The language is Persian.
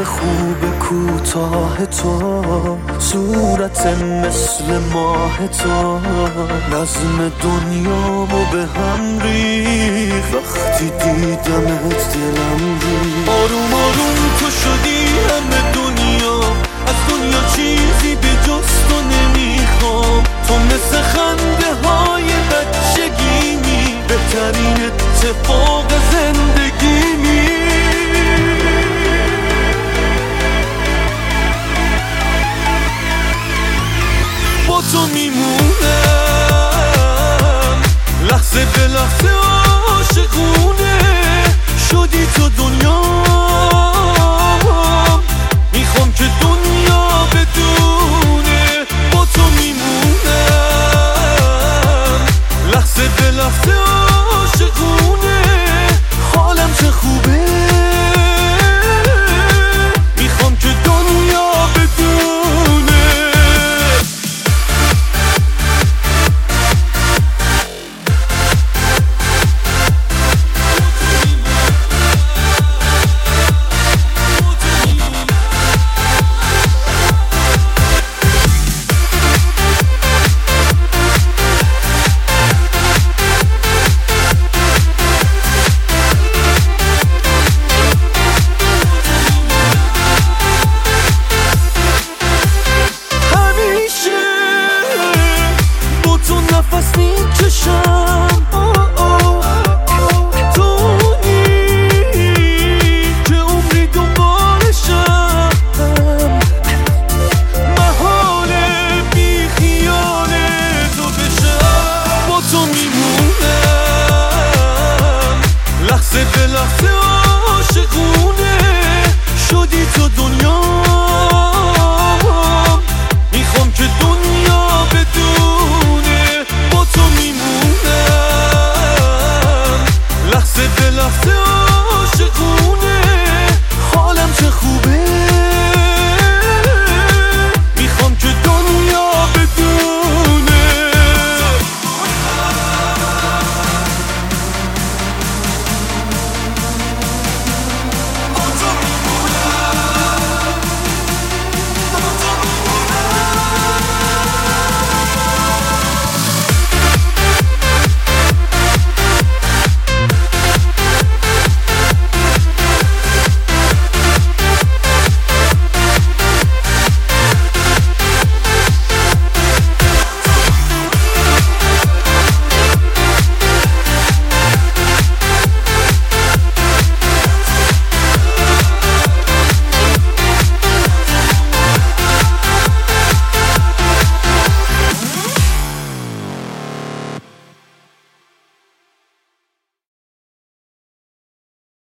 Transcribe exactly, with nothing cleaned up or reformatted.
خوب کوتاه تو، صورت مثل ماه تو، نظم دنیامو به هم ریخت وقتی دیدمت دلم ریخت. آروم آروم تو شدی همه دنیا، از دنیا چیزی به جز تو نمیخوام. تو مثل خنده های بچگیمی، بهترین اتفاق زندگیمی. با تو میمونم لحظه به لحظه.